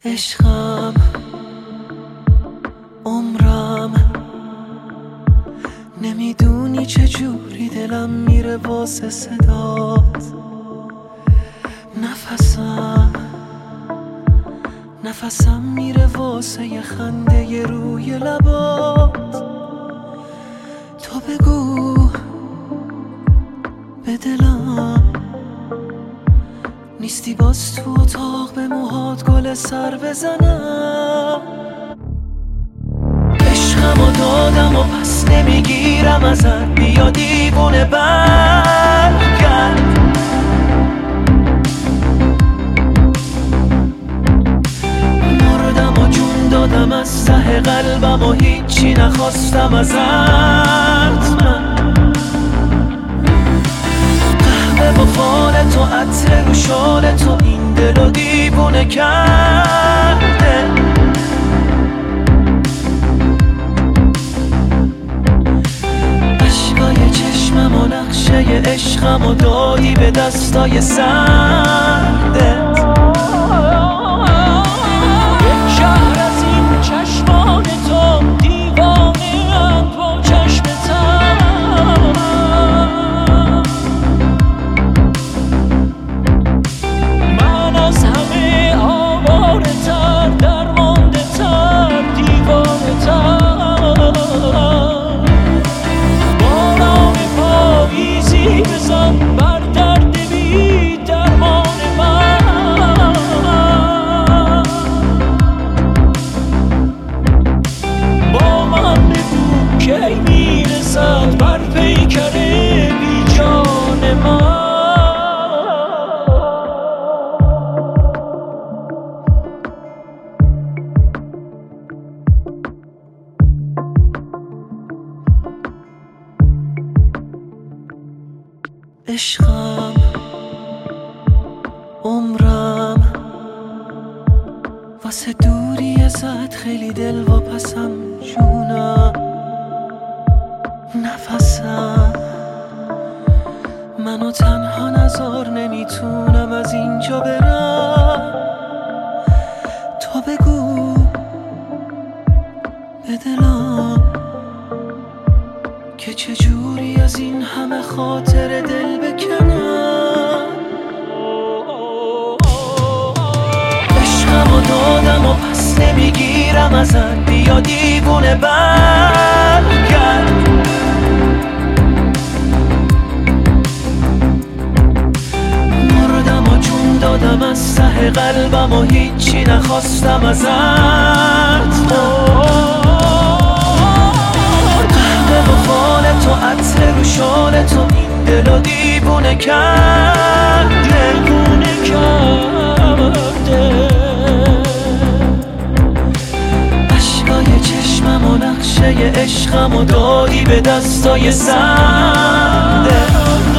عشقم، عمرم، نمیدونی چجوری دلم میره واسه صدات. نفسم میره واسه یه خنده ی روی لبات. تو بگو به دلم نیستی باز تو اتاق به موهات گل سر بزنم. عشقمو دادم و پس نمیگیرم ازت، بیا دیوونه برگرد. مردم و جون دادم از ته قلبم و هیچی نخواستم ازت. من قهوه و فال تو، عطر رو شال تو، این دلو دیوونه کرده. اشکای چشمم و نقشه عشقم و دادی به دستای سردت. شهر از این چشمان تو دیوانه ام با چشمتم. من از همه آواره تر، درمانده تر، دیوانه تر. باران پاییزی بزن بر درد بی درمان من. با من بگو کی میرسد بر پیکر بی جان من. عشقم، عمرم، واسه دوری ازت خیلی دلواپسم جونم. نفسم منو تنها نذار، نمیتونم از اینجا برم. تو بگو به دلم که چجوری از این همه خاطر دل بکنم. عشقمو دادم و پس نمیگیرم ازت، بیا دیوونه برگرد. مردم و جون دادم از ته قلبم و هیچی نخواستم ازت. تو عطر رو شال تو، این دلو دیوونه کرده. اشکای چشمم و نقشه عشقم و دادی به دستای سرده.